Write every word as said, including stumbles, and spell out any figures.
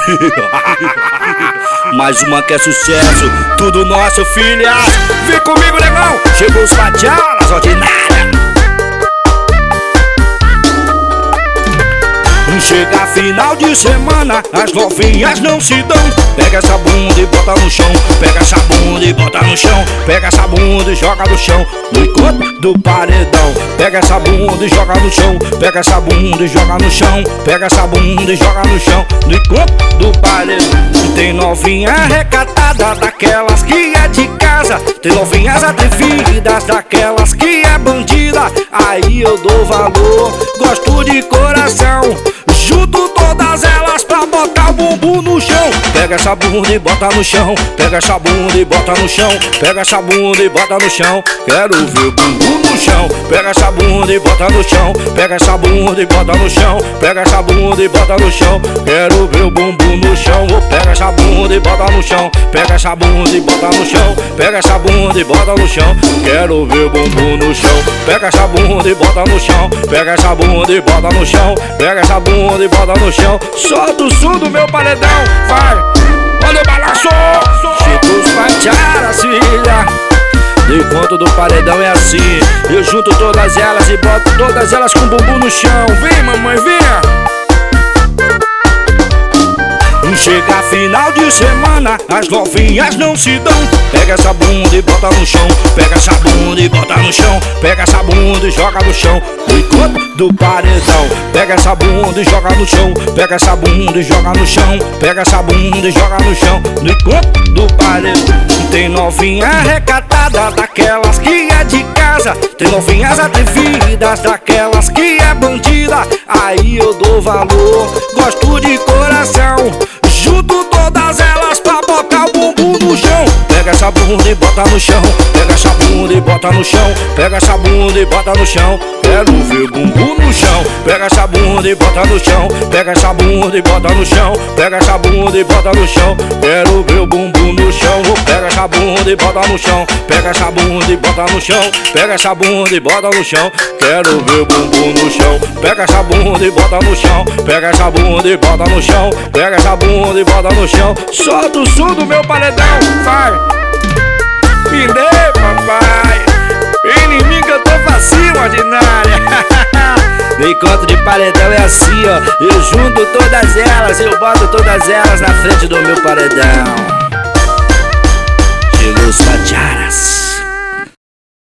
Mais uma que é sucesso, tudo nosso, filha. Vem comigo, negão. Chegou os fatialas ordinárias. Chega final de semana, as novinhas não se dão. Pega essa bunda e bota no chão. Pega essa bunda e bota no chão. Pega essa bunda e joga no chão. No encontro do paredão. Pega essa bunda e joga no chão. Pega essa bunda e joga no chão. Pega essa bunda e joga no chão. No encontro do paredão. Tem novinha recatada, daquelas que é de casa. Tem novinhas atrevidas, daquelas que é bandida. Aí eu dou valor, gosto de coração. Junto todas elas pra botar o bumbum no chão. Pega essa bunda e bota no chão. Pega essa bunda e bota no chão. Pega essa bunda e bota no chão. Quero ver o bumbum no chão. Pega essa bunda e bota no chão. Pega essa bunda e bota no chão. Pega essa bunda e bota no chão. Quero ver o bumbum no chão. Pega essa bunda e bota no chão. Pega essa bunda e bota no chão. Pega essa bunda e bota no chão. Quero ver o bumbum no chão. Pega essa bunda e bota no chão. Pega essa bunda e bota no chão. Pega essa bunda e bota no chão. Solta o som do meu paredão, vai. Olha o balanço. Chegou os fatiaras, filha. De conto do paredão é assim. Eu junto todas elas e boto todas elas com o bumbum no chão. Vem, mamãe, venha. Chega final de semana, as novinhas não se dão. Pega essa bunda e bota no chão. Pega essa bunda e bota no chão. Pega essa bunda e joga no chão. No encontro do paredão. Pega essa bunda e joga no chão. Pega essa bunda e joga no chão. Pega essa bunda e joga no chão. No encontro do paredão. Tem novinha recatada, daquelas que é de casa. Tem novinhas atrevidas, daquelas que é bandida. Aí eu dou valor, gosto de coração. Junto todas elas pra botar o bumbum no chão. Pega essa bunda e bota no chão. Pega essa bunda e bota no chão. Pega essa bunda e bota no chão. Quero ver bumbum no chão. Pega essa bunda e bota no chão. Pega essa bunda e bota no chão. Pega essa bunda e bota no chão. Quero ver o bumbum no chão. Pega essa bunda e bota no chão. Pega essa bunda e bota no chão. Pega essa bunda e bota no chão. Quero ver o bumbum no chão. Pega essa bunda e bota no chão. Pega essa bunda e bota no chão. Pega essa bunda e bota no chão. Solta o som do meu paredão, vai. Me dê, papai. Inimiga, eu tô facinho, ordinária. No encontro de paredão é assim, ó. Eu junto todas elas, eu boto todas elas na frente do meu paredão. Chegou os fatiaras.